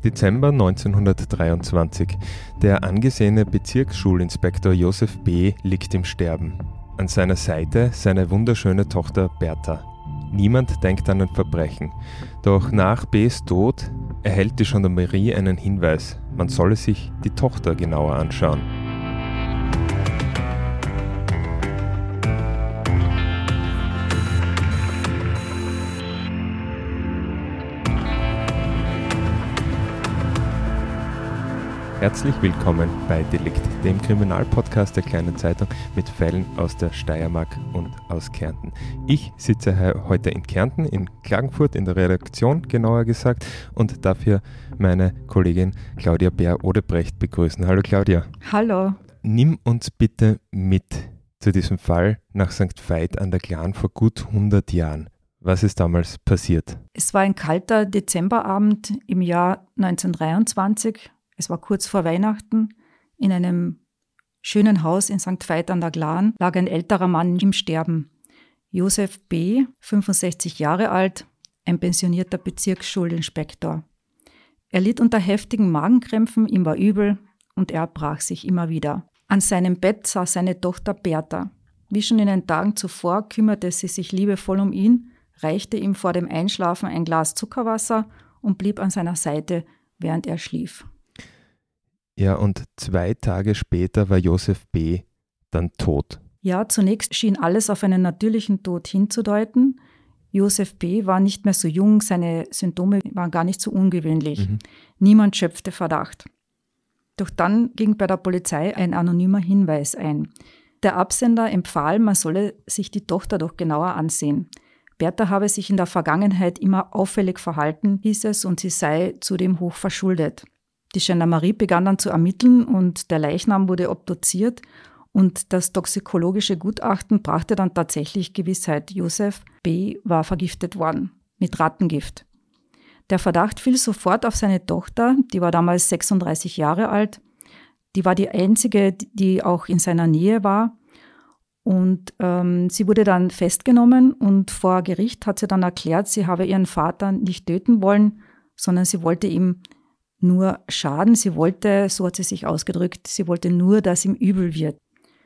Dezember 1923. Der angesehene Bezirksschulinspektor Josef B. liegt im Sterben. An seiner Seite seine wunderschöne Tochter Bertha. Niemand denkt an ein Verbrechen. Doch nach B.s Tod erhält die Gendarmerie einen Hinweis. Man solle sich die Tochter genauer anschauen. Herzlich willkommen bei Delikt, dem Kriminalpodcast der Kleinen Zeitung mit Fällen aus der Steiermark und aus Kärnten. Ich sitze heute in Kärnten, in Klagenfurt, in der Redaktion genauer gesagt, und darf hier meine Kollegin Claudia Bär-Odebrecht begrüßen. Hallo Claudia. Hallo. Nimm uns bitte mit zu diesem Fall nach St. Veit an der Glan vor gut 100 Jahren. Was ist damals passiert? Es war ein kalter Dezemberabend im Jahr 1923. Es war kurz vor Weihnachten. In einem schönen Haus in St. Veit an der Glan lag ein älterer Mann im Sterben. Josef B., 65 Jahre alt, ein pensionierter Bezirksschulinspektor. Er litt unter heftigen Magenkrämpfen, ihm war übel und er erbrach sich immer wieder. An seinem Bett saß seine Tochter Bertha. Wie schon in den Tagen zuvor kümmerte sie sich liebevoll um ihn, reichte ihm vor dem Einschlafen ein Glas Zuckerwasser und blieb an seiner Seite, während er schlief. Ja, und 2 Tage später war Josef B. dann tot. Ja, zunächst schien alles auf einen natürlichen Tod hinzudeuten. Josef B. war nicht mehr so jung, seine Symptome waren gar nicht so ungewöhnlich. Niemand schöpfte Verdacht. Doch dann ging bei der Polizei ein anonymer Hinweis ein. Der Absender empfahl, man solle sich die Tochter doch genauer ansehen. Bertha habe sich in der Vergangenheit immer auffällig verhalten, hieß es, und sie sei zudem hoch verschuldet. Die Gendarmerie begann dann zu ermitteln und der Leichnam wurde obduziert und das toxikologische Gutachten brachte dann tatsächlich Gewissheit. Josef B. war vergiftet worden mit Rattengift. Der Verdacht fiel sofort auf seine Tochter, die war damals 36 Jahre alt. Die war die einzige, die auch in seiner Nähe war. Und sie wurde dann festgenommen und vor Gericht hat sie dann erklärt, sie habe ihren Vater nicht töten wollen, sondern sie wollte ihm nur schaden. Sie wollte, so hat sie sich ausgedrückt, sie wollte nur, dass ihm übel wird.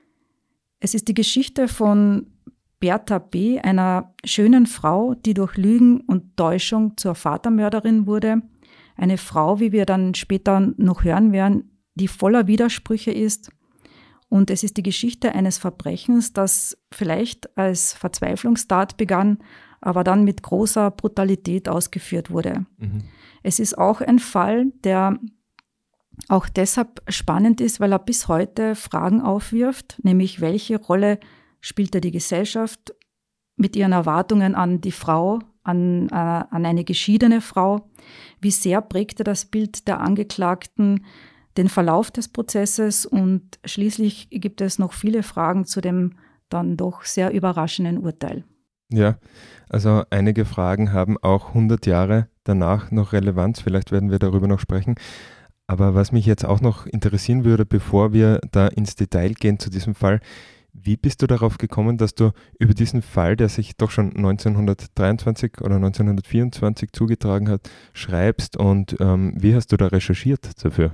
Es ist die Geschichte von Bertha B., einer schönen Frau, die durch Lügen und Täuschung zur Vatermörderin wurde. Eine Frau, wie wir dann später noch hören werden, die voller Widersprüche ist. Und es ist die Geschichte eines Verbrechens, das vielleicht als Verzweiflungstat begann, aber dann mit großer Brutalität ausgeführt wurde. Es ist auch ein Fall, der auch deshalb spannend ist, weil er bis heute Fragen aufwirft, nämlich welche Rolle spielte die Gesellschaft mit ihren Erwartungen an die Frau, an eine geschiedene Frau? Wie sehr prägte das Bild der Angeklagten den Verlauf des Prozesses? Und schließlich gibt es noch viele Fragen zu dem dann doch sehr überraschenden Urteil. Ja, also einige Fragen haben auch 100 Jahre danach noch Relevanz, vielleicht werden wir darüber noch sprechen. Aber was mich jetzt auch noch interessieren würde, bevor wir da ins Detail gehen zu diesem Fall, wie bist du darauf gekommen, dass du über diesen Fall, der sich doch schon 1923 oder 1924 zugetragen hat, schreibst und wie hast du da recherchiert dafür?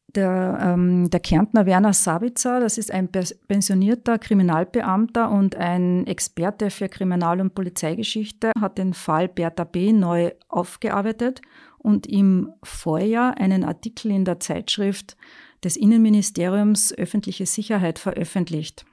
Der Kärntner Werner Sabitzer, das ist ein pensionierter Kriminalbeamter und ein Experte für Kriminal- und Polizeigeschichte, hat den Fall Bertha B. neu aufgearbeitet und im Vorjahr einen Artikel in der Zeitschrift des Innenministeriums Öffentliche Sicherheit veröffentlicht.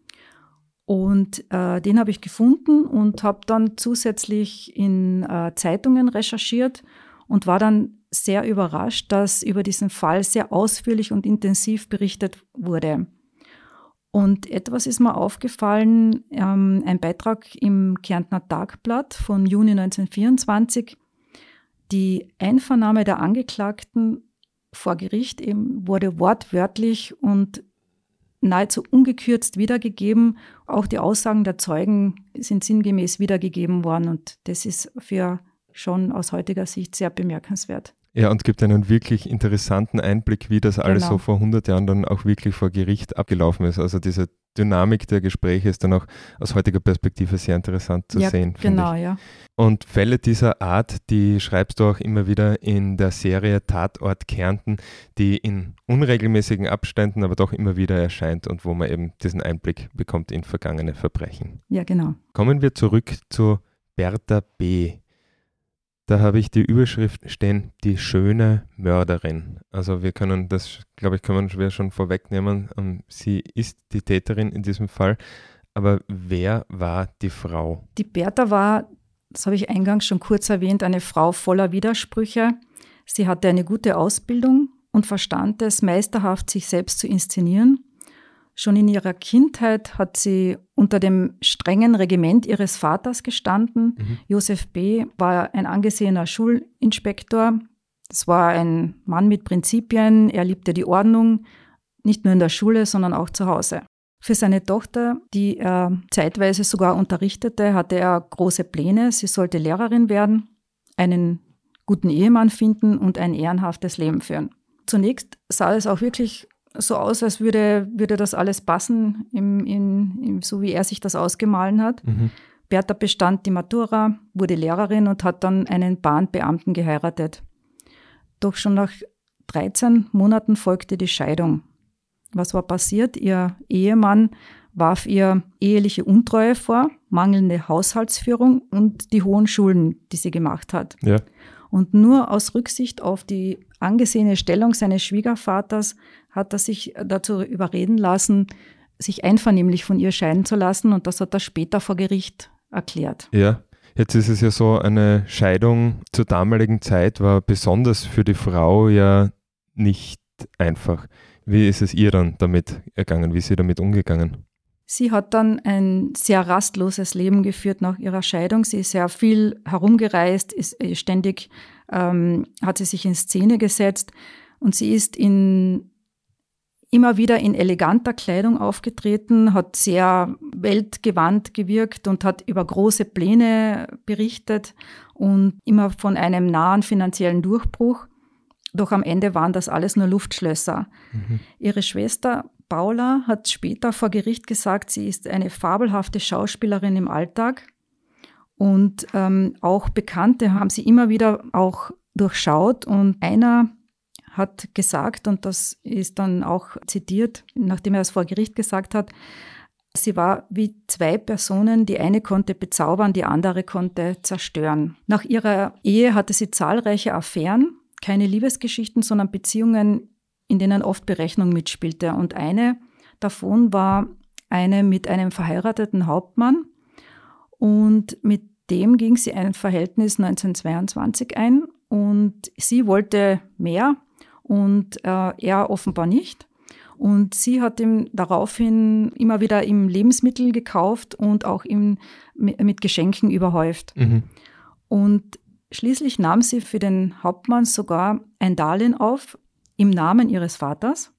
Und den habe ich gefunden und habe dann zusätzlich in Zeitungen recherchiert und war dann sehr überrascht, dass über diesen Fall sehr ausführlich und intensiv berichtet wurde. Und etwas ist mir aufgefallen, ein Beitrag im Kärntner Tagblatt von Juni 1924. Die Einvernahme der Angeklagten vor Gericht eben wurde wortwörtlich und nahezu ungekürzt wiedergegeben. Auch die Aussagen der Zeugen sind sinngemäß wiedergegeben worden und das ist für schon aus heutiger Sicht sehr bemerkenswert. Ja, und gibt einen wirklich interessanten Einblick, wie das alles so vor 100 Jahren dann auch wirklich vor Gericht abgelaufen ist. Also diese Dynamik der Gespräche ist dann auch aus heutiger Perspektive sehr interessant zu sehen. Genau, ich. ja. Und Fälle dieser Art, die schreibst du auch immer wieder in der Serie Tatort Kärnten, die in unregelmäßigen Abständen, aber doch immer wieder erscheint und wo man eben diesen Einblick bekommt in vergangene Verbrechen. Ja, genau. Kommen wir zurück zu Bertha B. Da habe ich die Überschrift stehen, die schöne Mörderin. Also wir können das, glaube ich, können wir schon vorwegnehmen. Sie ist die Täterin in diesem Fall. Aber wer war die Frau? Die Bertha war, das habe ich eingangs schon kurz erwähnt, eine Frau voller Widersprüche. Sie hatte eine gute Ausbildung und verstand es, meisterhaft sich selbst zu inszenieren. Schon in ihrer Kindheit hat sie unter dem strengen Regiment ihres Vaters gestanden. Josef B. war ein angesehener Schulinspektor. Das war ein Mann mit Prinzipien. Er liebte die Ordnung, nicht nur in der Schule, sondern auch zu Hause. Für seine Tochter, die er zeitweise sogar unterrichtete, hatte er große Pläne. Sie sollte Lehrerin werden, einen guten Ehemann finden und ein ehrenhaftes Leben führen. Zunächst sah es auch wirklich so aus, als würde das alles passen, so wie er sich das ausgemahlen hat. Bertha bestand die Matura, wurde Lehrerin und hat dann einen Bahnbeamten geheiratet. Doch schon nach 13 Monaten folgte die Scheidung. Was war passiert? Ihr Ehemann warf ihr eheliche Untreue vor, mangelnde Haushaltsführung und die hohen Schulden, die sie gemacht hat. Ja. Und nur aus Rücksicht auf die angesehene Stellung seines Schwiegervaters hat er sich dazu überreden lassen, sich einvernehmlich von ihr scheiden zu lassen, und das hat er später vor Gericht erklärt. Ja, jetzt ist es ja so, eine Scheidung zur damaligen Zeit war besonders für die Frau ja nicht einfach. Wie ist es ihr dann damit ergangen? Wie ist sie damit umgegangen? Sie hat dann ein sehr rastloses Leben geführt nach ihrer Scheidung. Sie ist sehr viel herumgereist, ist ständig hat sie sich in Szene gesetzt, und sie ist immer wieder in eleganter Kleidung aufgetreten, hat sehr weltgewandt gewirkt und hat über große Pläne berichtet und immer von einem nahen finanziellen Durchbruch. Doch am Ende waren das alles nur Luftschlösser. Ihre Schwester Paula hat später vor Gericht gesagt, sie ist eine fabelhafte Schauspielerin im Alltag, und auch Bekannte haben sie immer wieder auch durchschaut, und einer hat gesagt, und das ist dann auch zitiert, nachdem er es vor Gericht gesagt hat, sie war wie zwei Personen, die eine konnte bezaubern, die andere konnte zerstören. Nach ihrer Ehe hatte sie zahlreiche Affären, keine Liebesgeschichten, sondern Beziehungen, in denen oft Berechnung mitspielte. Und eine davon war eine mit einem verheirateten Hauptmann, und mit dem ging sie ein Verhältnis 1922 ein, und sie wollte mehr und er offenbar nicht. Und sie hat ihm daraufhin immer wieder ihm Lebensmittel gekauft und auch ihm mit Geschenken überhäuft. Und schließlich nahm sie für den Hauptmann sogar ein Darlehen auf im Namen ihres Vaters.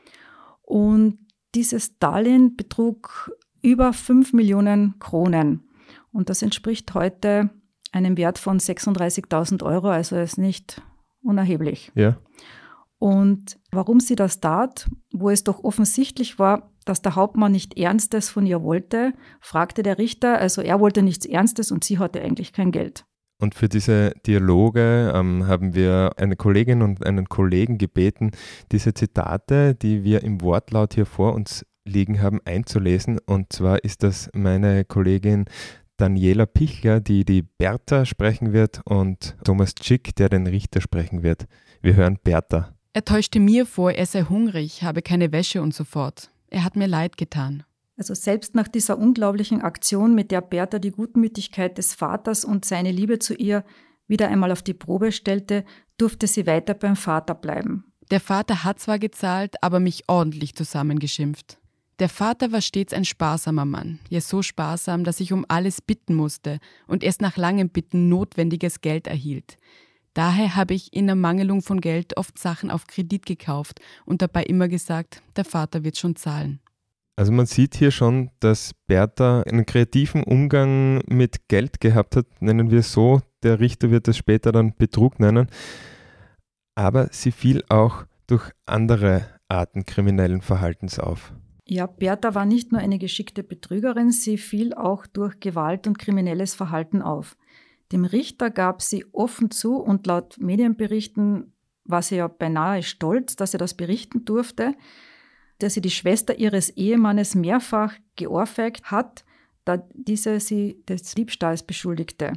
Und dieses Darlehen betrug über 5 Millionen Kronen. Und das entspricht heute einem Wert von 36.000 Euro, also ist nicht unerheblich. Ja. Und warum sie das tat, wo es doch offensichtlich war, dass der Hauptmann nicht Ernstes von ihr wollte, fragte der Richter. Also er wollte nichts Ernstes und sie hatte eigentlich kein Geld. Und für diese Dialoge haben wir eine Kollegin und einen Kollegen gebeten, diese Zitate, die wir im Wortlaut hier vor uns liegen haben, einzulesen. Und zwar ist das meine Kollegin Daniela Pichler, die Bertha sprechen wird, und Thomas Tschick, der den Richter sprechen wird. Wir hören Bertha. Er täuschte mir vor, er sei hungrig, habe keine Wäsche und so fort. Er hat mir leid getan. Also selbst nach dieser unglaublichen Aktion, mit der Bertha die Gutmütigkeit des Vaters und seine Liebe zu ihr wieder einmal auf die Probe stellte, durfte sie weiter beim Vater bleiben. Der Vater hat zwar gezahlt, aber mich ordentlich zusammengeschimpft. Der Vater war stets ein sparsamer Mann, ja so sparsam, dass ich um alles bitten musste und erst nach langem Bitten notwendiges Geld erhielt. Daher habe ich in Ermangelung von Geld oft Sachen auf Kredit gekauft und dabei immer gesagt, der Vater wird schon zahlen. Also man sieht hier schon, dass Bertha einen kreativen Umgang mit Geld gehabt hat, nennen wir es so. Der Richter wird es später dann Betrug nennen. Aber sie fiel auch durch andere Arten kriminellen Verhaltens auf. Ja, Bertha war nicht nur eine geschickte Betrügerin, sie fiel auch durch Gewalt und kriminelles Verhalten auf. Dem Richter gab sie offen zu und laut Medienberichten war sie ja beinahe stolz, dass sie das berichten durfte, dass sie die Schwester ihres Ehemannes mehrfach geohrfeigt hat, da diese sie des Diebstahls beschuldigte.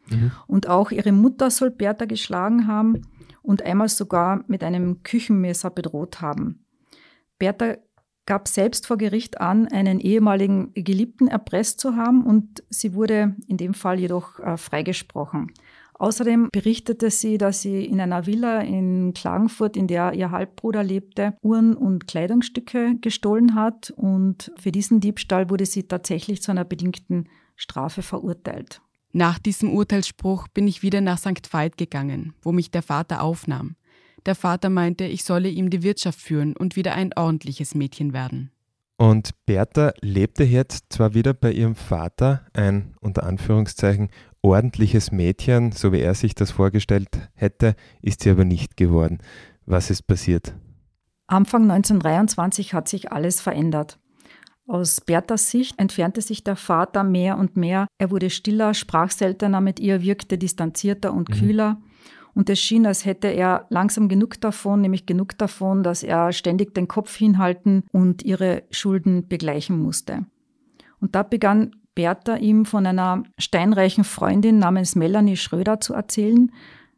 Und auch ihre Mutter soll Bertha geschlagen haben und einmal sogar mit einem Küchenmesser bedroht haben. Bertha gab selbst vor Gericht an, einen ehemaligen Geliebten erpresst zu haben und sie wurde in dem Fall jedoch freigesprochen. Außerdem berichtete sie, dass sie in einer Villa in Klagenfurt, in der ihr Halbbruder lebte, Uhren und Kleidungsstücke gestohlen hat und für diesen Diebstahl wurde sie tatsächlich zu einer bedingten Strafe verurteilt. Nach diesem Urteilsspruch bin ich wieder nach St. Veit gegangen, wo mich der Vater aufnahm. Der Vater meinte, ich solle ihm die Wirtschaft führen und wieder ein ordentliches Mädchen werden. Und Bertha lebte jetzt zwar wieder bei ihrem Vater, ein unter Anführungszeichen ordentliches Mädchen, so wie er sich das vorgestellt hätte, ist sie aber nicht geworden. Was ist passiert? Anfang 1923 hat sich alles verändert. Aus Berthas Sicht entfernte sich der Vater mehr und mehr. Er wurde stiller, sprach seltener mit ihr, wirkte distanzierter und kühler. Und es schien, als hätte er langsam genug davon, nämlich genug davon, dass er ständig den Kopf hinhalten und ihre Schulden begleichen musste. Und da begann Bertha ihm von einer steinreichen Freundin namens Melanie Schröder zu erzählen.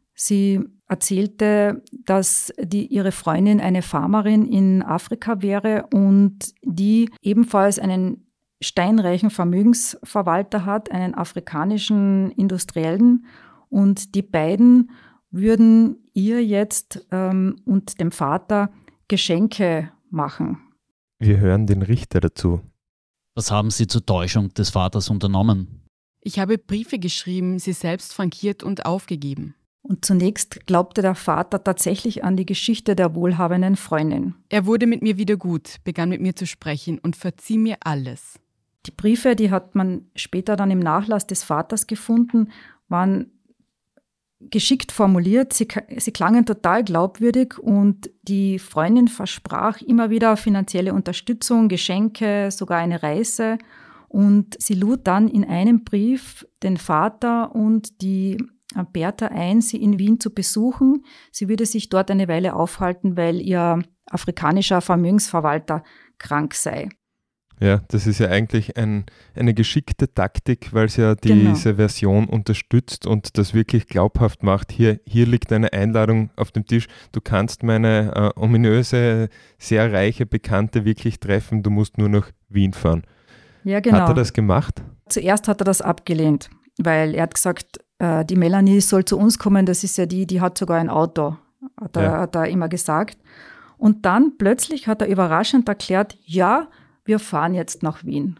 Sie erzählte, dass ihre Freundin eine Farmerin in Afrika wäre und die ebenfalls einen steinreichen Vermögensverwalter hat, einen afrikanischen Industriellen. Und die beiden würden ihr jetzt und dem Vater Geschenke machen. Wir hören den Richter dazu. Was haben Sie zur Täuschung des Vaters unternommen? Ich habe Briefe geschrieben, sie selbst frankiert und aufgegeben. Und zunächst glaubte der Vater tatsächlich an die Geschichte der wohlhabenden Freundin. Er wurde mit mir wieder gut, begann mit mir zu sprechen und verzieh mir alles. Die Briefe, die hat man später dann im Nachlass des Vaters gefunden, waren geschickt formuliert. Sie klangen total glaubwürdig und die Freundin versprach immer wieder finanzielle Unterstützung, Geschenke, sogar eine Reise. Und sie lud dann in einem Brief den Vater und die Bertha ein, sie in Wien zu besuchen. Sie würde sich dort eine Weile aufhalten, weil ihr afrikanischer Vermögensverwalter krank sei. Ja, das ist ja eigentlich eine geschickte Taktik, weil sie ja diese Version unterstützt und das wirklich glaubhaft macht. Hier liegt eine Einladung auf dem Tisch. Du kannst meine ominöse, sehr reiche Bekannte wirklich treffen. Du musst nur nach Wien fahren. Ja, genau. Hat er das gemacht? Zuerst hat er das abgelehnt, weil er hat gesagt, die Melanie soll zu uns kommen. Das ist ja die hat sogar ein Auto, hat er immer gesagt. Und dann plötzlich hat er überraschend erklärt, ja, wir fahren jetzt nach Wien.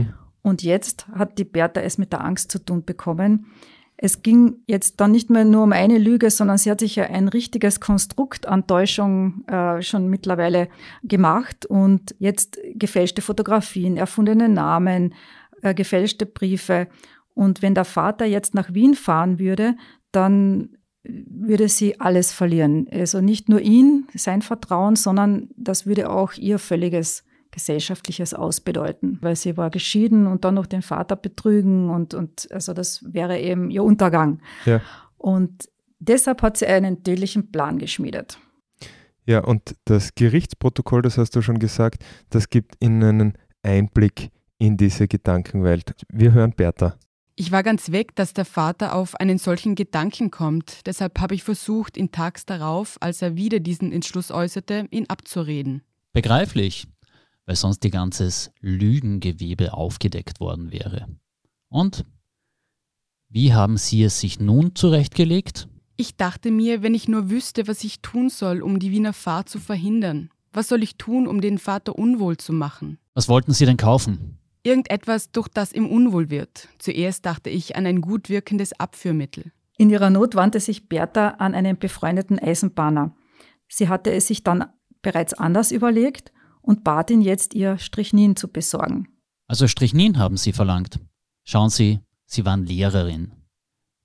Und jetzt hat die Bertha es mit der Angst zu tun bekommen. Es ging jetzt dann nicht mehr nur um eine Lüge, sondern sie hat sich ja ein richtiges Konstrukt an Täuschung schon mittlerweile gemacht. Und jetzt gefälschte Fotografien, erfundene Namen, gefälschte Briefe. Und wenn der Vater jetzt nach Wien fahren würde, dann würde sie alles verlieren. Also nicht nur ihn, sein Vertrauen, sondern das würde auch ihr völliges gesellschaftliches Aus bedeuten, weil sie war geschieden und dann noch den Vater betrügen und also das wäre eben ihr Untergang. Ja. Und deshalb hat sie einen tödlichen Plan geschmiedet. Ja, und das Gerichtsprotokoll, das hast du schon gesagt, das gibt Ihnen einen Einblick in diese Gedankenwelt. Wir hören Bertha. Ich war ganz weg, dass der Vater auf einen solchen Gedanken kommt. Deshalb habe ich versucht, ihn tags darauf, als er wieder diesen Entschluss äußerte, ihn abzureden. Begreiflich, weil sonst ihr ganzes Lügengewebe aufgedeckt worden wäre. Und? Wie haben Sie es sich nun zurechtgelegt? Ich dachte mir, wenn ich nur wüsste, was ich tun soll, um die Wiener Fahrt zu verhindern. Was soll ich tun, um den Vater unwohl zu machen? Was wollten Sie denn kaufen? Irgendetwas, durch das ihm unwohl wird. Zuerst dachte ich an ein gut wirkendes Abführmittel. In ihrer Not wandte sich Bertha an einen befreundeten Eisenbahner. Sie hatte es sich dann bereits anders überlegt und bat ihn jetzt, ihr Strychnin zu besorgen. Also Strychnin haben Sie verlangt. Schauen Sie, Sie waren Lehrerin.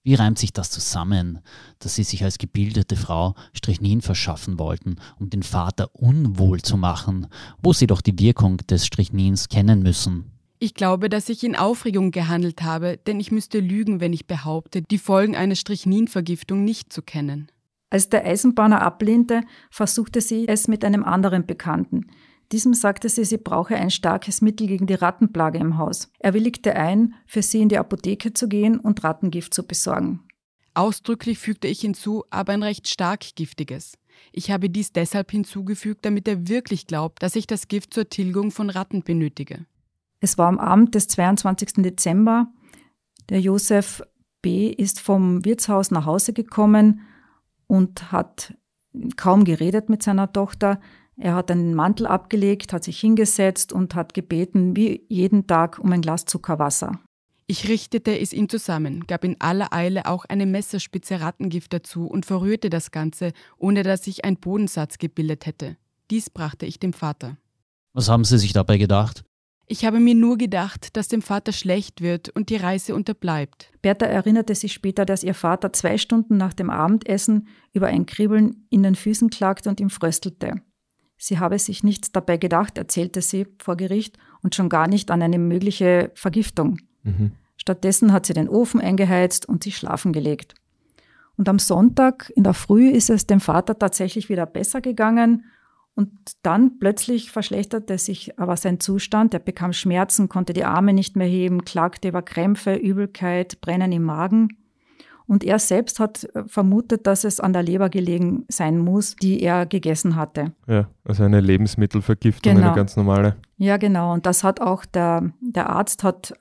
Wie reimt sich das zusammen, dass sie sich als gebildete Frau Strychnin verschaffen wollten, um den Vater unwohl zu machen, wo sie doch die Wirkung des Strychnins kennen müssen? Ich glaube, dass ich in Aufregung gehandelt habe, denn ich müsste lügen, wenn ich behaupte, die Folgen einer Strychnin-Vergiftung nicht zu kennen. Als der Eisenbahner ablehnte, versuchte sie es mit einem anderen Bekannten. Diesem sagte sie brauche ein starkes Mittel gegen die Rattenplage im Haus. Er willigte ein, für sie in die Apotheke zu gehen und Rattengift zu besorgen. Ausdrücklich fügte ich hinzu, aber ein recht stark giftiges. Ich habe dies deshalb hinzugefügt, damit er wirklich glaubt, dass ich das Gift zur Tilgung von Ratten benötige. Es war am Abend des 22. Dezember. Der Josef B. ist vom Wirtshaus nach Hause gekommen und hat kaum geredet mit seiner Tochter. Er hat einen Mantel abgelegt, hat sich hingesetzt und hat gebeten, wie jeden Tag, um ein Glas Zuckerwasser. Ich richtete es ihm zusammen, gab in aller Eile auch eine Messerspitze Rattengift dazu und verrührte das Ganze, ohne dass sich ein Bodensatz gebildet hätte. Dies brachte ich dem Vater. Was haben Sie sich dabei gedacht? Ich habe mir nur gedacht, dass dem Vater schlecht wird und die Reise unterbleibt. Bertha erinnerte sich später, dass ihr Vater 2 Stunden nach dem Abendessen über ein Kribbeln in den Füßen klagte und ihm fröstelte. Sie habe sich nichts dabei gedacht, erzählte sie vor Gericht, und schon gar nicht an eine mögliche Vergiftung. Stattdessen hat sie den Ofen eingeheizt und sich schlafen gelegt. Und am Sonntag in der Früh ist es dem Vater tatsächlich wieder besser gegangen. Und dann plötzlich verschlechterte sich aber sein Zustand. Er bekam Schmerzen, konnte die Arme nicht mehr heben, klagte über Krämpfe, Übelkeit, Brennen im Magen. Und er selbst hat vermutet, dass es an der Leber gelegen sein muss, die er gegessen hatte. Ja, also eine Lebensmittelvergiftung, genau. Eine ganz normale. Ja, genau. Und das hat auch der Arzt hat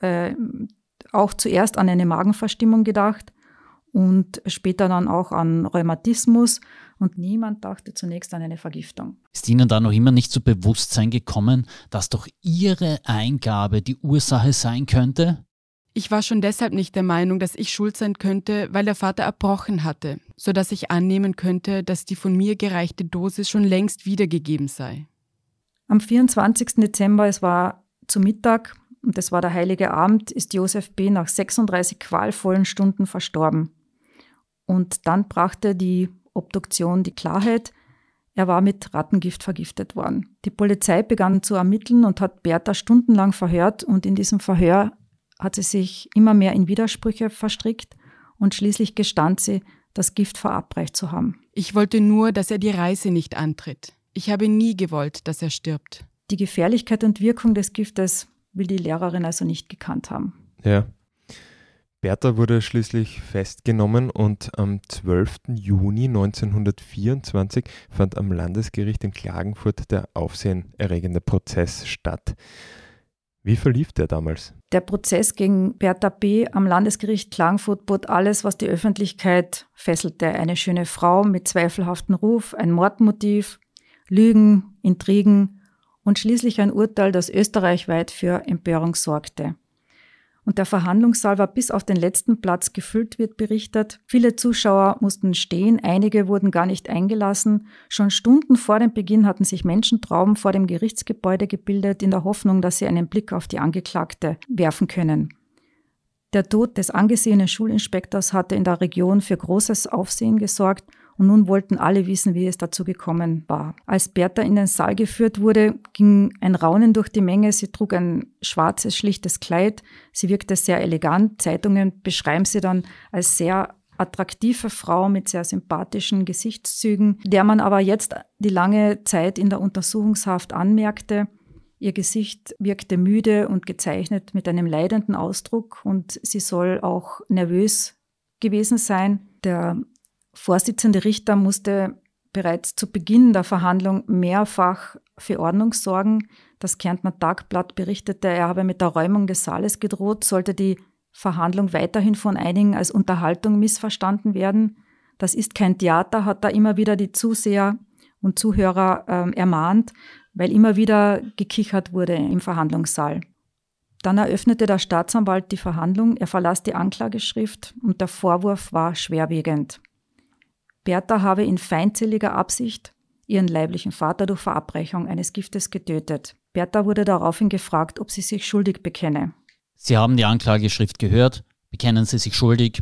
auch zuerst an eine Magenverstimmung gedacht und später dann auch an Rheumatismus. Und niemand dachte zunächst an eine Vergiftung. Ist Ihnen da noch immer nicht zu Bewusstsein gekommen, dass doch Ihre Eingabe die Ursache sein könnte? Ich war schon deshalb nicht der Meinung, dass ich schuld sein könnte, weil der Vater erbrochen hatte, sodass ich annehmen könnte, dass die von mir gereichte Dosis schon längst wiedergegeben sei. Am 24. Dezember, es war zu Mittag und es war der heilige Abend, ist Josef B. nach 36 qualvollen Stunden verstorben. Und dann brachte die Obduktion die Klarheit, er war mit Rattengift vergiftet worden. Die Polizei begann zu ermitteln und hat Bertha stundenlang verhört, und in diesem Verhör hat sie sich immer mehr in Widersprüche verstrickt und schließlich gestand sie, das Gift verabreicht zu haben. Ich wollte nur, dass er die Reise nicht antritt. Ich habe nie gewollt, dass er stirbt. Die Gefährlichkeit und Wirkung des Giftes will die Lehrerin also nicht gekannt haben. Ja. Bertha wurde schließlich festgenommen und am 12. Juni 1924 fand am Landesgericht in Klagenfurt der aufsehenerregende Prozess statt. Wie verlief der damals? Der Prozess gegen Bertha B. am Landesgericht Klagenfurt bot alles, was die Öffentlichkeit fesselte. Eine schöne Frau mit zweifelhaftem Ruf, ein Mordmotiv, Lügen, Intrigen und schließlich ein Urteil, das österreichweit für Empörung sorgte. Und der Verhandlungssaal war bis auf den letzten Platz gefüllt, wird berichtet. Viele Zuschauer mussten stehen, einige wurden gar nicht eingelassen. Schon Stunden vor dem Beginn hatten sich Menschentrauben vor dem Gerichtsgebäude gebildet, in der Hoffnung, dass sie einen Blick auf die Angeklagte werfen können. Der Tod des angesehenen Schulinspektors hatte in der Region für großes Aufsehen gesorgt, und nun wollten alle wissen, wie es dazu gekommen war. Als Bertha in den Saal geführt wurde, ging ein Raunen durch die Menge. Sie trug ein schwarzes, schlichtes Kleid. Sie wirkte sehr elegant. Zeitungen beschreiben sie dann als sehr attraktive Frau mit sehr sympathischen Gesichtszügen, der man aber jetzt die lange Zeit in der Untersuchungshaft anmerkte. Ihr Gesicht wirkte müde und gezeichnet mit einem leidenden Ausdruck, und sie soll auch nervös gewesen sein. Der Vorsitzende Richter musste bereits zu Beginn der Verhandlung mehrfach für Ordnung sorgen. Das Kärntner Tagblatt berichtete, er habe mit der Räumung des Saales gedroht, sollte die Verhandlung weiterhin von einigen als Unterhaltung missverstanden werden. Das ist kein Theater, hat da immer wieder die Zuseher und Zuhörer ermahnt, weil immer wieder gekichert wurde im Verhandlungssaal. Dann eröffnete der Staatsanwalt die Verhandlung, er verlas die Anklageschrift und der Vorwurf war schwerwiegend. Bertha habe in feindseliger Absicht ihren leiblichen Vater durch Verabreichung eines Giftes getötet. Bertha wurde daraufhin gefragt, ob sie sich schuldig bekenne. Sie haben die Anklageschrift gehört. Bekennen Sie sich schuldig?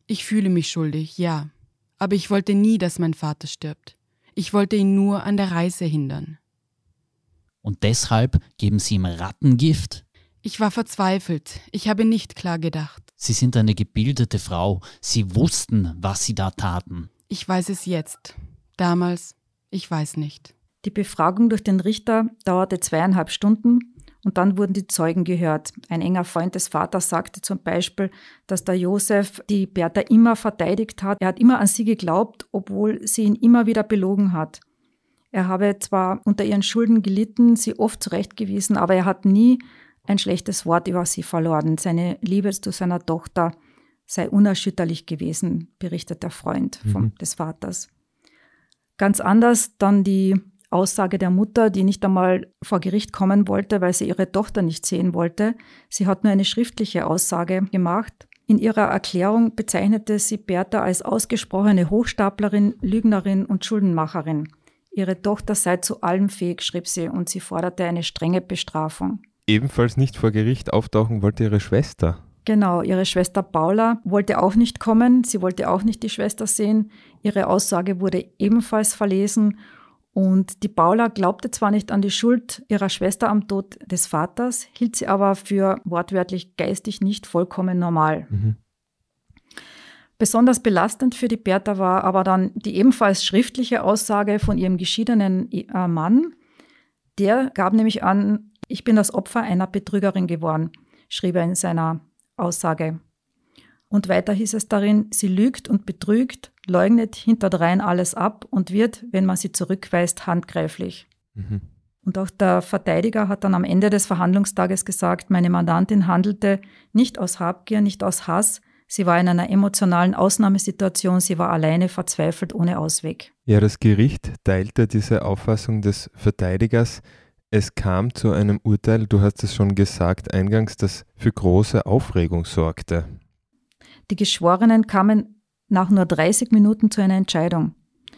Ich fühle mich schuldig, ja. Aber ich wollte nie, dass mein Vater stirbt. Ich wollte ihn nur an der Reise hindern. Und deshalb geben Sie ihm Rattengift? Ich war verzweifelt. Ich habe nicht klar gedacht. Sie sind eine gebildete Frau. Sie wussten, was Sie da taten. Ich weiß es jetzt. Damals, ich weiß nicht. Die Befragung durch den Richter dauerte 2,5 Stunden und dann wurden die Zeugen gehört. Ein enger Freund des Vaters sagte zum Beispiel, dass der Josef die Berta immer verteidigt hat. Er hat immer an sie geglaubt, obwohl sie ihn immer wieder belogen hat. Er habe zwar unter ihren Schulden gelitten, sie oft zurechtgewiesen, aber er hat nie ein schlechtes Wort über sie verloren. Seine Liebe zu seiner Tochter sei unerschütterlich gewesen, berichtet der Freund des Vaters. Ganz anders dann die Aussage der Mutter, die nicht einmal vor Gericht kommen wollte, weil sie ihre Tochter nicht sehen wollte. Sie hat nur eine schriftliche Aussage gemacht. In ihrer Erklärung bezeichnete sie Berta als ausgesprochene Hochstaplerin, Lügnerin und Schuldenmacherin. Ihre Tochter sei zu allem fähig, schrieb sie, und sie forderte eine strenge Bestrafung. Ebenfalls nicht vor Gericht auftauchen wollte ihre Schwester. Genau, ihre Schwester Paula wollte auch nicht kommen, sie wollte auch nicht die Schwester sehen. Ihre Aussage wurde ebenfalls verlesen und die Paula glaubte zwar nicht an die Schuld ihrer Schwester am Tod des Vaters, hielt sie aber für wortwörtlich geistig nicht vollkommen normal. Besonders belastend für die Berta war aber dann die ebenfalls schriftliche Aussage von ihrem geschiedenen Mann. Der gab nämlich an, ich bin das Opfer einer Betrügerin geworden, schrieb er in seiner Aussage. Und weiter hieß es darin, sie lügt und betrügt, leugnet hinterdrein alles ab und wird, wenn man sie zurückweist, handgreiflich. Und auch der Verteidiger hat dann am Ende des Verhandlungstages gesagt, meine Mandantin handelte nicht aus Habgier, nicht aus Hass, sie war in einer emotionalen Ausnahmesituation, sie war alleine, verzweifelt, ohne Ausweg. Ja, das Gericht teilte diese Auffassung des Verteidigers. Es kam zu einem Urteil, du hast es schon gesagt eingangs, das für große Aufregung sorgte. Die Geschworenen kamen nach nur 30 Minuten zu einer Entscheidung.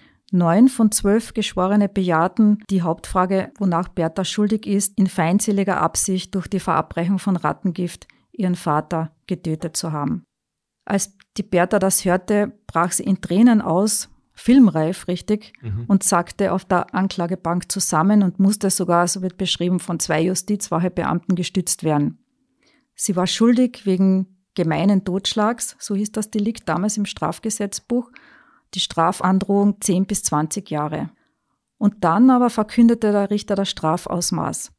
9 von 12 Geschworene bejahten die Hauptfrage, wonach Berta schuldig ist, in feindseliger Absicht durch die Verabreichung von Rattengift ihren Vater getötet zu haben. Als die Berta das hörte, brach sie in Tränen aus, filmreif, richtig, und sackte auf der Anklagebank zusammen und musste sogar, so wird beschrieben, von 2 Justizwachebeamten gestützt werden. Sie war schuldig wegen gemeinen Totschlags, so hieß das Delikt damals im Strafgesetzbuch, die Strafandrohung 10 bis 20 Jahre. Und dann aber verkündete der Richter das Strafausmaß.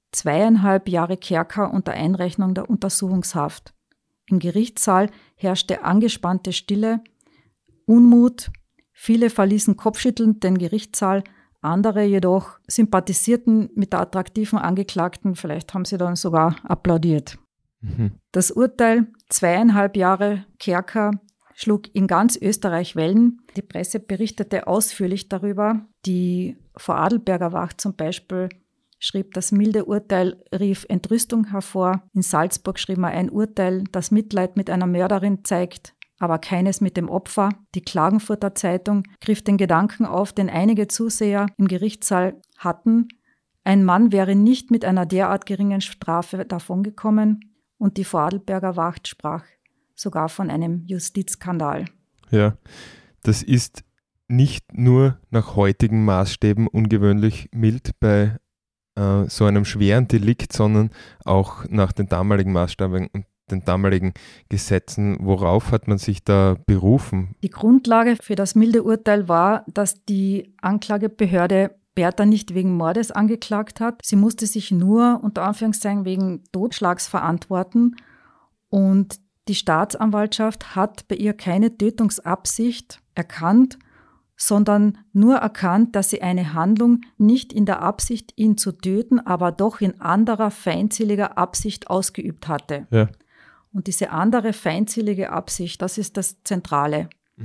2,5 Jahre Kerker unter Einrechnung der Untersuchungshaft. Im Gerichtssaal herrschte angespannte Stille, Unmut. Viele verließen kopfschüttelnd den Gerichtssaal, andere jedoch sympathisierten mit der attraktiven Angeklagten, vielleicht haben sie dann sogar applaudiert. Das Urteil, 2,5 Jahre Kerker, schlug in ganz Österreich Wellen. Die Presse berichtete ausführlich darüber. Die Vorarlberger Wacht zum Beispiel schrieb, das milde Urteil rief Entrüstung hervor. In Salzburg schrieb man ein Urteil, das Mitleid mit einer Mörderin zeigt, aber keines mit dem Opfer. Die Klagenfurter Zeitung griff den Gedanken auf, den einige Zuseher im Gerichtssaal hatten. Ein Mann wäre nicht mit einer derart geringen Strafe davongekommen. Und die Vorarlberger Wacht sprach sogar von einem Justizskandal. Ja, das ist nicht nur nach heutigen Maßstäben ungewöhnlich mild bei so einem schweren Delikt, sondern auch nach den damaligen Maßstäben und den damaligen Gesetzen. Worauf hat man sich da berufen? Die Grundlage für das milde Urteil war, dass die Anklagebehörde Berta nicht wegen Mordes angeklagt hat. Sie musste sich nur, unter Anführungszeichen, wegen Totschlags verantworten. Und die Staatsanwaltschaft hat bei ihr keine Tötungsabsicht erkannt, sondern nur erkannt, dass sie eine Handlung nicht in der Absicht, ihn zu töten, aber doch in anderer feindseliger Absicht ausgeübt hatte. Ja. Und diese andere feindselige Absicht, das ist das Zentrale.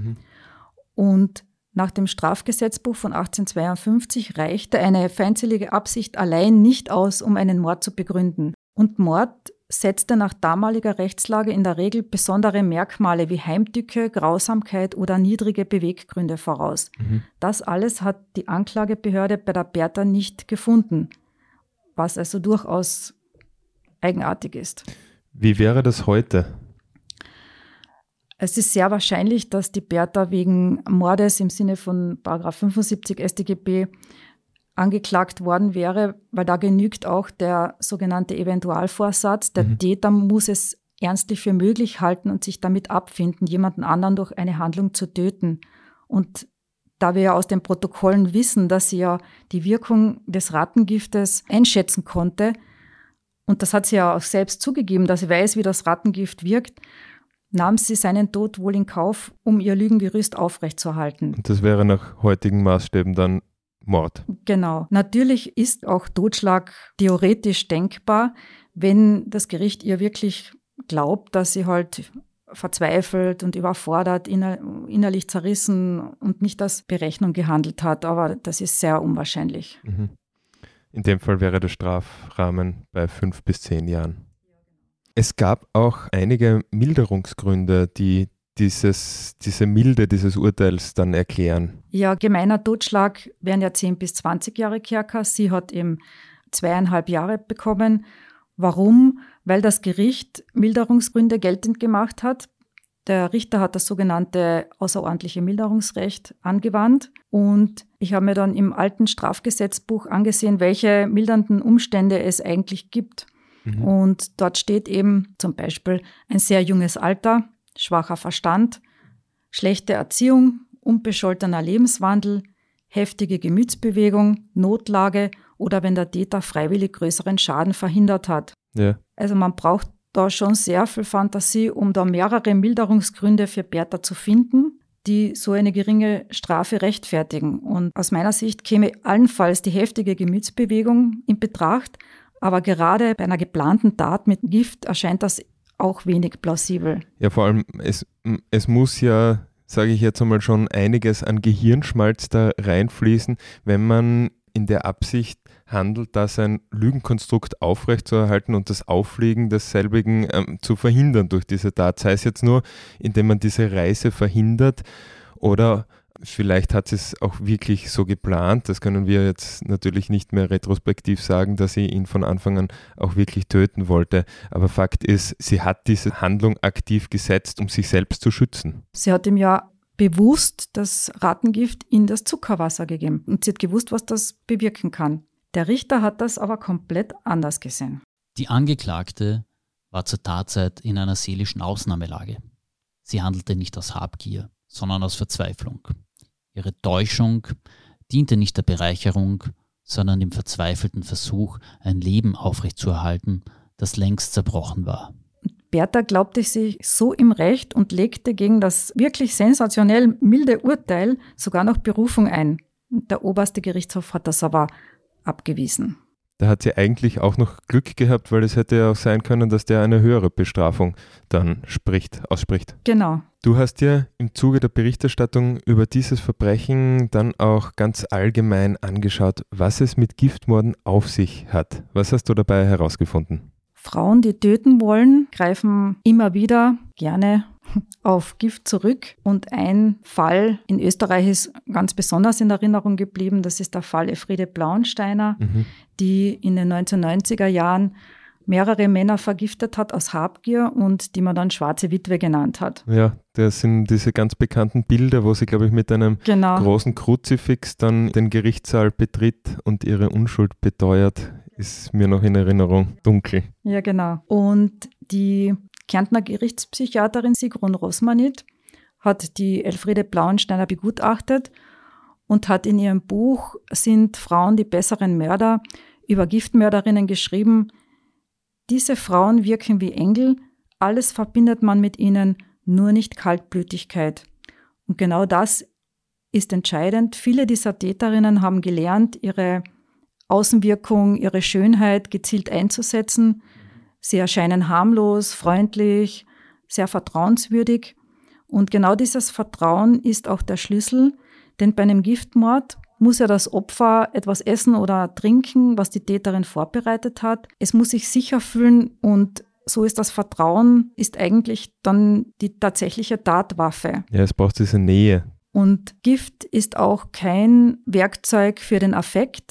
Und nach dem Strafgesetzbuch von 1852 reichte eine feindselige Absicht allein nicht aus, um einen Mord zu begründen. Und Mord setzte nach damaliger Rechtslage in der Regel besondere Merkmale wie Heimtücke, Grausamkeit oder niedrige Beweggründe voraus. Das alles hat die Anklagebehörde bei der Berta nicht gefunden, was also durchaus eigenartig ist. Wie wäre das heute? Es ist sehr wahrscheinlich, dass die Bertha wegen Mordes im Sinne von § 75 StGB angeklagt worden wäre, weil da genügt auch der sogenannte Eventualvorsatz. Der Täter muss es ernstlich für möglich halten und sich damit abfinden, jemanden anderen durch eine Handlung zu töten. Und da wir ja aus den Protokollen wissen, dass sie ja die Wirkung des Rattengiftes einschätzen konnte, und das hat sie ja auch selbst zugegeben, dass sie weiß, wie das Rattengift wirkt, nahm sie seinen Tod wohl in Kauf, um ihr Lügengerüst aufrechtzuerhalten. Und das wäre nach heutigen Maßstäben dann Mord. Genau. Natürlich ist auch Totschlag theoretisch denkbar, wenn das Gericht ihr wirklich glaubt, dass sie halt verzweifelt und überfordert, innerlich zerrissen und nicht als Berechnung gehandelt hat. Aber das ist sehr unwahrscheinlich. In dem Fall wäre der Strafrahmen bei 5 bis 10 Jahren. Es gab auch einige Milderungsgründe, die diese Milde dieses Urteils dann erklären. Ja, gemeiner Totschlag wären ja 10 bis 20 Jahre Kerker. Sie hat eben 2,5 Jahre bekommen. Warum? Weil das Gericht Milderungsgründe geltend gemacht hat. Der Richter hat das sogenannte außerordentliche Milderungsrecht angewandt. Und ich habe mir dann im alten Strafgesetzbuch angesehen, welche mildernden Umstände es eigentlich gibt. Und dort steht eben zum Beispiel ein sehr junges Alter, schwacher Verstand, schlechte Erziehung, unbescholtener Lebenswandel, heftige Gemütsbewegung, Notlage oder wenn der Täter freiwillig größeren Schaden verhindert hat. Ja. Also man braucht da schon sehr viel Fantasie, um da mehrere Milderungsgründe für Bertha zu finden, die so eine geringe Strafe rechtfertigen. Und aus meiner Sicht käme allenfalls die heftige Gemütsbewegung in Betracht, aber gerade bei einer geplanten Tat mit Gift erscheint das auch wenig plausibel. Ja, vor allem, es muss ja, sage ich jetzt einmal, schon einiges an Gehirnschmalz da reinfließen, wenn man in der Absicht handelt, das ein Lügenkonstrukt aufrechtzuerhalten und das Auffliegen desselbigen zu verhindern durch diese Tat. Sei es jetzt nur, indem man diese Reise verhindert oder vielleicht hat sie es auch wirklich so geplant. Das können wir jetzt natürlich nicht mehr retrospektiv sagen, dass sie ihn von Anfang an auch wirklich töten wollte. Aber Fakt ist, sie hat diese Handlung aktiv gesetzt, um sich selbst zu schützen. Sie hat ihm ja bewusst das Rattengift in das Zuckerwasser gegeben. Und sie hat gewusst, was das bewirken kann. Der Richter hat das aber komplett anders gesehen. Die Angeklagte war zur Tatzeit in einer seelischen Ausnahmelage. Sie handelte nicht aus Habgier, sondern aus Verzweiflung. Ihre Täuschung diente nicht der Bereicherung, sondern dem verzweifelten Versuch, ein Leben aufrechtzuerhalten, das längst zerbrochen war. Bertha glaubte sich so im Recht und legte gegen das wirklich sensationell milde Urteil sogar noch Berufung ein. Der oberste Gerichtshof hat das aber abgewiesen. Da hat sie eigentlich auch noch Glück gehabt, weil es hätte ja auch sein können, dass der eine höhere Bestrafung dann ausspricht. Genau. Du hast dir im Zuge der Berichterstattung über dieses Verbrechen dann auch ganz allgemein angeschaut, was es mit Giftmorden auf sich hat. Was hast du dabei herausgefunden? Frauen, die töten wollen, greifen immer wieder gerne auf Gift zurück. Und ein Fall in Österreich ist ganz besonders in Erinnerung geblieben. Das ist der Fall Elfriede Blauensteiner, die in den 1990er Jahren mehrere Männer vergiftet hat aus Habgier und die man dann Schwarze Witwe genannt hat. Ja, das sind diese ganz bekannten Bilder, wo sie, glaube ich, mit einem großen Kruzifix dann den Gerichtssaal betritt und ihre Unschuld beteuert. Ist mir noch in Erinnerung, dunkel. Ja, genau. Und die Kärntner Gerichtspsychiaterin Sigrun Rosmanit hat die Elfriede Blauensteiner begutachtet und hat in ihrem Buch Sind Frauen die besseren Mörder über Giftmörderinnen geschrieben: Diese Frauen wirken wie Engel, alles verbindet man mit ihnen, nur nicht Kaltblütigkeit. Und genau das ist entscheidend. Viele dieser Täterinnen haben gelernt, ihre Außenwirkung, ihre Schönheit gezielt einzusetzen. Sie erscheinen harmlos, freundlich, sehr vertrauenswürdig. Und genau dieses Vertrauen ist auch der Schlüssel, denn bei einem Giftmord muss ja das Opfer etwas essen oder trinken, was die Täterin vorbereitet hat. Es muss sich sicher fühlen und so ist das Vertrauen, ist eigentlich dann die tatsächliche Tatwaffe. Ja, es braucht diese Nähe. Und Gift ist auch kein Werkzeug für den Affekt.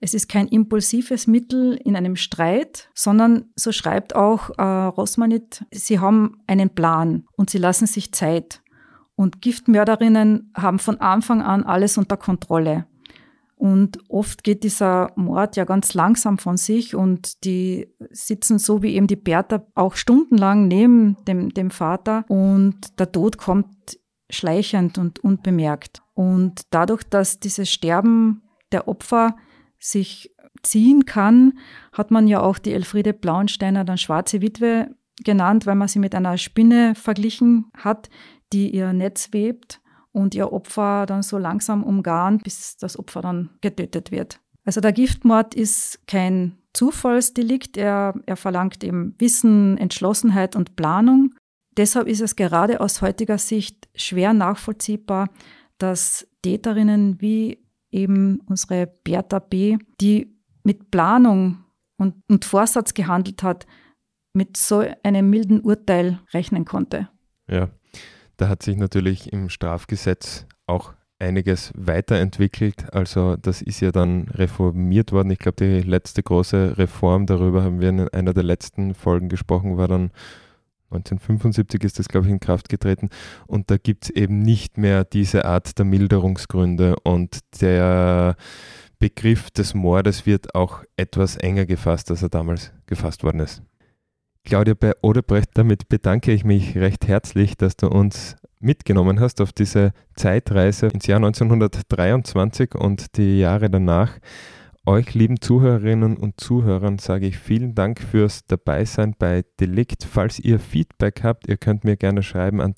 Es ist kein impulsives Mittel in einem Streit, sondern, so schreibt auch Rosmanit, sie haben einen Plan und sie lassen sich Zeit. Und Giftmörderinnen haben von Anfang an alles unter Kontrolle. Und oft geht dieser Mord ja ganz langsam von sich und die sitzen so wie eben die Bertha auch stundenlang neben dem Vater und der Tod kommt schleichend und unbemerkt. Und dadurch, dass dieses Sterben der Opfer sich ziehen kann, hat man ja auch die Elfriede Blauensteiner dann Schwarze Witwe genannt, weil man sie mit einer Spinne verglichen hat, die ihr Netz webt und ihr Opfer dann so langsam umgarnt, bis das Opfer dann getötet wird. Also der Giftmord ist kein Zufallsdelikt, er verlangt eben Wissen, Entschlossenheit und Planung. Deshalb ist es gerade aus heutiger Sicht schwer nachvollziehbar, dass Täterinnen wie eben unsere Bertha B., die mit Planung und Vorsatz gehandelt hat, mit so einem milden Urteil rechnen konnte. Ja. Da hat sich natürlich im Strafgesetz auch einiges weiterentwickelt. Also das ist ja dann reformiert worden. Ich glaube, die letzte große Reform, darüber haben wir in einer der letzten Folgen gesprochen, war dann 1975 ist das, glaube ich, in Kraft getreten. Und da gibt es eben nicht mehr diese Art der Milderungsgründe. Und der Begriff des Mordes wird auch etwas enger gefasst, als er damals gefasst worden ist. Claudia Odebrecht, damit bedanke ich mich recht herzlich, dass du uns mitgenommen hast auf diese Zeitreise ins Jahr 1923 und die Jahre danach. Euch lieben Zuhörerinnen und Zuhörern sage ich vielen Dank fürs Dabeisein bei Delikt. Falls ihr Feedback habt, ihr könnt mir gerne schreiben an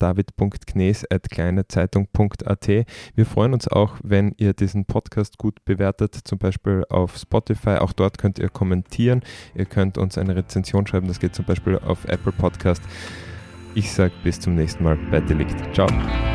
david.knees@kleinezeitung.at. Wir freuen uns auch, wenn ihr diesen Podcast gut bewertet, zum Beispiel auf Spotify. Auch dort könnt ihr kommentieren. Ihr könnt uns eine Rezension schreiben, das geht zum Beispiel auf Apple Podcast. Ich sage bis zum nächsten Mal bei Delikt. Ciao.